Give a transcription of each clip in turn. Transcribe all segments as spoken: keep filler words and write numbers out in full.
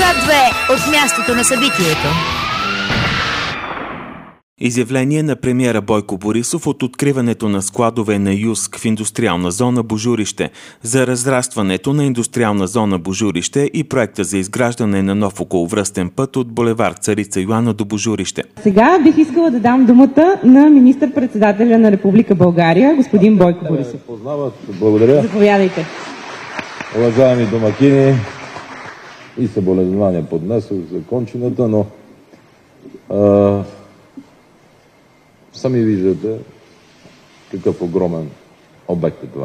Град две от мястото на събитието. Изявление на премиера Бойко Борисов от откриването на складове на ЮСК в индустриална зона Божурище, за разрастването на индустриална зона Божурище и проекта за изграждане на нов околовръстен път от булевард Царица Йоана до Божурище. Сега бих искала да дам думата на министър-председателя на Република България, господин Бойко Борисов. Познават. Благодаря. Заповядайте. Уважаеми домакини, и съболезнования поднесох за кончината, но а, сами виждате какъв огромен обект е това.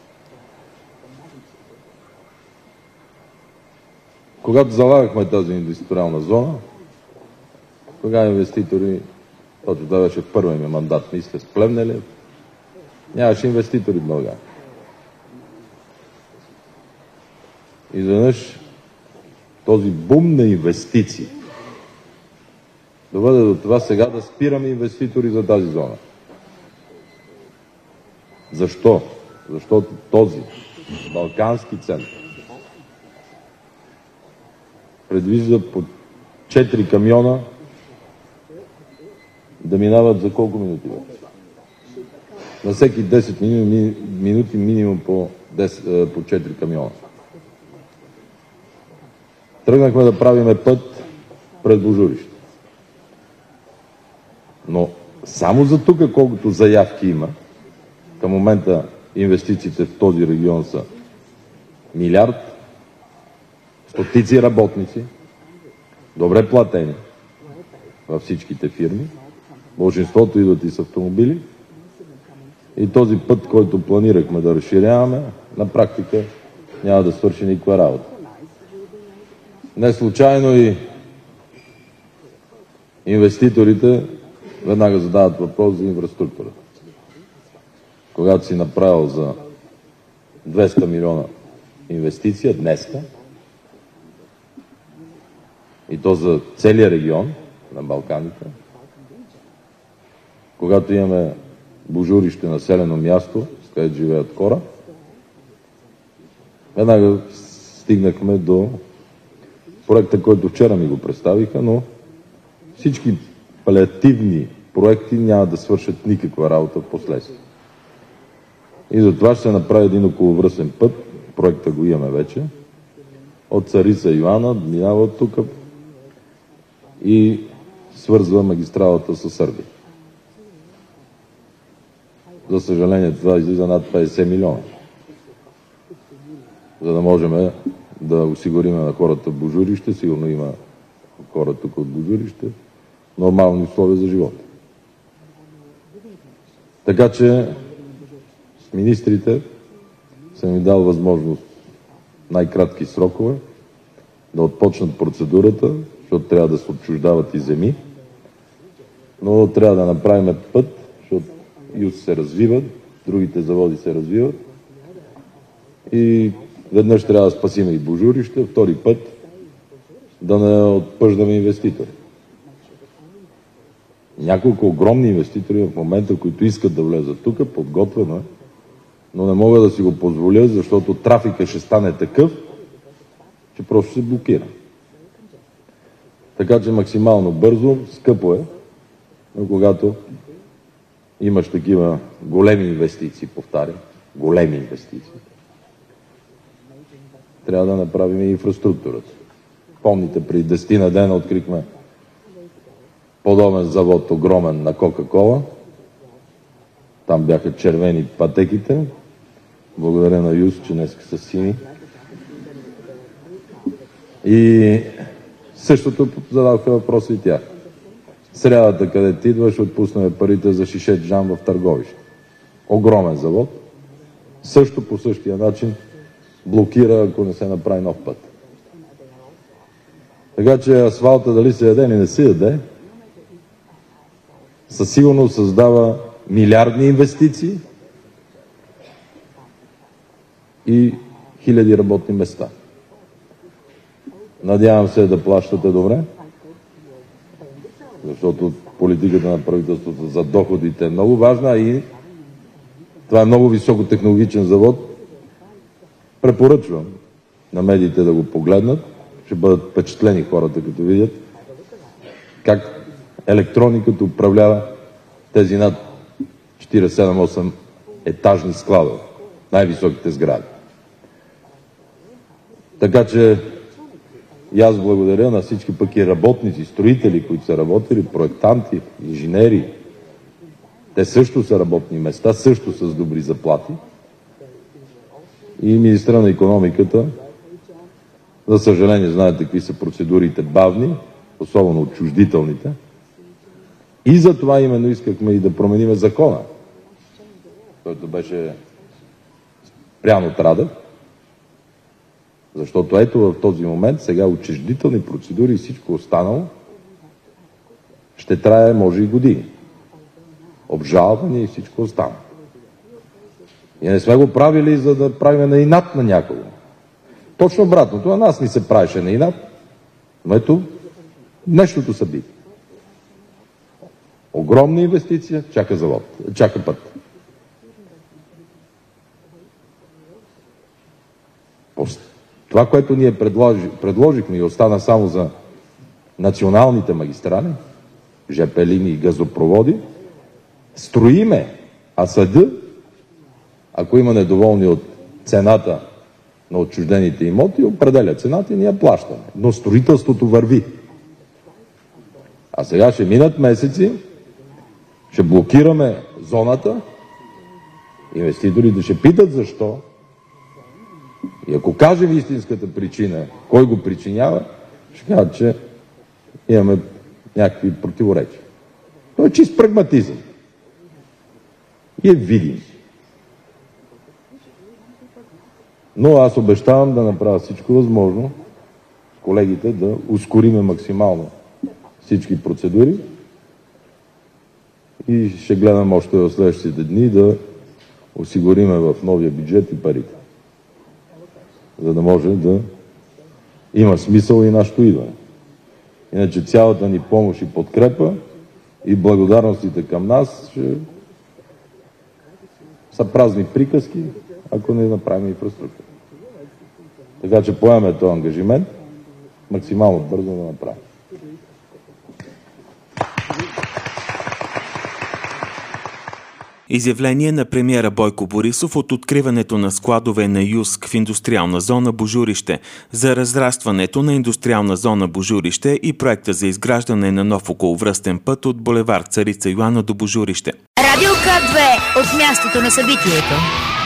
Когато залагахме тази индустриална зона, тогава инвеститори, точно това беше в първия ми мандат, мисля, с Плевнелиев, нямаше инвеститори в България. Изведнъж този бум на инвестиции доведе до това сега да спираме инвеститори за тази зона. Защо? Защото този балкански център предвижда по четири камиона да минават за колко минути? На всеки десет минути минимум по, десет, по четири камиона. Тръгнахме да правиме път пред Божурище. Но само за тук, колкото заявки има, към момента инвестициите в този регион са милиард, стотици работници, добре платени във всичките фирми, большинството идват и с автомобили, и този път, който планирахме да разширяваме, на практика няма да свърши никаква работа. Не случайно и инвеститорите веднага задават въпрос за инфраструктурата. Когато си направил за двеста милиона инвестиция днеска, и то за целия регион на Балканите, когато имаме Божурище, населено място, с където живеят хора, веднага стигнахме до проекта, който вчера ми го представиха, но всички палиативни проекти няма да свършат никаква работа в последствие. И затова ще се направи един околовръстен път, проекта го имаме вече, от Царица Йоана, минава от тук и свързва магистралата с Сърбия. За съжаление, това излиза над петдесет милиона, за да можем да осигурим на хората в Божурище, сигурно има хора тук от Божурище, нормални условия за живота. Така че с министрите съм ми дал възможност най-кратки срокове да отпочнат процедурата, защото трябва да се отчуждават и земи, но трябва да направим път, защото ЮС се развиват, другите заводи се развиват и веднъж трябва да спасим и Божурище, втори път да не отпъждаме инвеститори. Няколко огромни инвеститори в момента, които искат да влезат тук, подготвено е, но не мога да си го позволя, защото трафика ще стане такъв, че просто се блокира. Така че максимално бързо, скъпо е, но когато имаш такива големи инвестиции, повтарям, големи инвестиции, трябва да направим и инфраструктурата. Помните, при десетина дена открихме подобен завод, огромен, на Кока-Кола. Там бяха червени пътеките. Благодаря на ЮС, че днес са сини. И същото задаваха въпроси и тях. Срядата, къде ти идваш, отпуснаме парите за Шишет Жан в Търговище. Огромен завод. Също по същия начин блокира, ако не се направи нов път. Така че асфалта дали се яде или не се яде, със сигурност създава милиардни инвестиции и хиляди работни места. Надявам се да плащате добре, защото политиката на правителството за доходите е много важна и това е много високотехнологичен завод. Препоръчвам на медиите да го погледнат, ще бъдат впечатлени хората, като видят как електрониката управлява тези над четирийсет и седем осем етажни складове, най-високите сгради. Така че и аз благодаря на всички пък и работници, строители, които са работили, проектанти, инженери. Те също са работни места, също с добри заплати. И министра на икономиката, за съжаление, знаете какви са процедурите бавни, особено отчуждителните. И за това именно искахме и да променим закона, който беше спрян от Радев. Защото ето в този момент сега отчуждителни процедури и всичко останало ще трае може и години. Обжалване и всичко останало. И не сме го правили, за да правим на инат на някого. Точно обратното, а нас ни се правеше на инат. Но ето днешното събитие. Огромна инвестиция, чака завод, чака път. Това, което ние предложи, предложихме и остана само за националните магистрали, жп линии и газопроводи, строиме, а съда, ако има недоволни от цената на отчуждените имоти, определя цената и ние плащаме. Но строителството върви. А сега ще минат месеци, ще блокираме зоната, инвеститорите ще питат защо. И ако кажем истинската причина, кой го причинява, ще кажат, че имаме някакви противоречия. Това е чист прагматизъм. И е видим. Но аз обещавам да направя всичко възможно с колегите да ускориме максимално всички процедури и ще гледам още в следващите дни да осигуриме в новия бюджет и парите, за да може да има смисъл и нашето идване. Иначе цялата ни помощ и подкрепа и благодарностите към нас ще са празни приказки, ако не направим инфраструктура. Така че поемаме този ангажимент максимално бързо да направим. Изявление на премиера Бойко Борисов от откриването на складове на ЮСК в индустриална зона Божурище, за разрастването на индустриална зона Божурище и проекта за изграждане на нов околовръстен път от булевард Царица Йоана до Божурище. Радио К две от мястото на събитието.